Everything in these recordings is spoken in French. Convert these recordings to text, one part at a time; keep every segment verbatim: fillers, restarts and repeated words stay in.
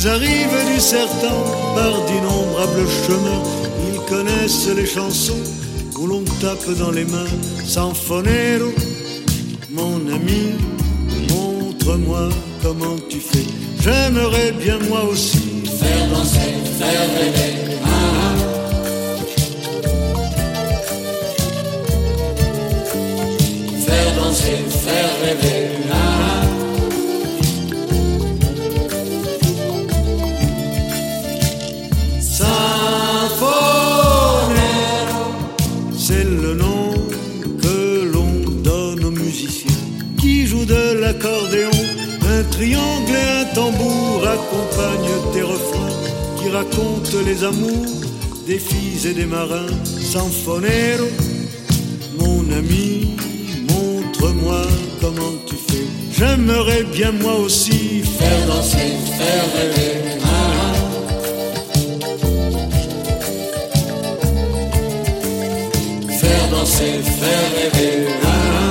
arrivent du sertan par d'innombrables chemins. Ils connaissent les chansons où l'on tape dans les mains. Sanfonero, mon ami, montre-moi comment tu fais. J'aimerais bien moi aussi faire danser, faire rêver. Ah, ah. Faire danser, faire rêver. Ah, ah. Sanfonero, c'est le nom que l'on donne aux musiciens qui jouent de l'accordéon. Un triangle et un tambour accompagnent tes refrains qui racontent les amours des filles et des marins. Sanfonero, mon ami, montre-moi comment tu fais. J'aimerais bien moi aussi faire danser, faire rêver. Ah, ah. Faire danser, faire rêver. Ah, ah.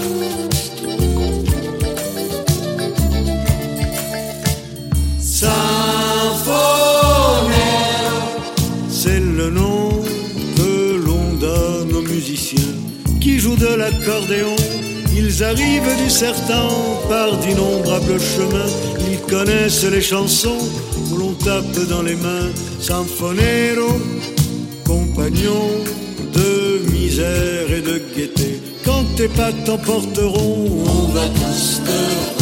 Sanfonero, c'est le nom que l'on donne aux musiciens qui jouent de l'accordéon. Ils arrivent du sertan par d'innombrables chemins. Ils connaissent les chansons où l'on tape dans les mains. Sanfonero, compagnon de misère et de gaieté, quand tes pas t'emporteront, On va tous te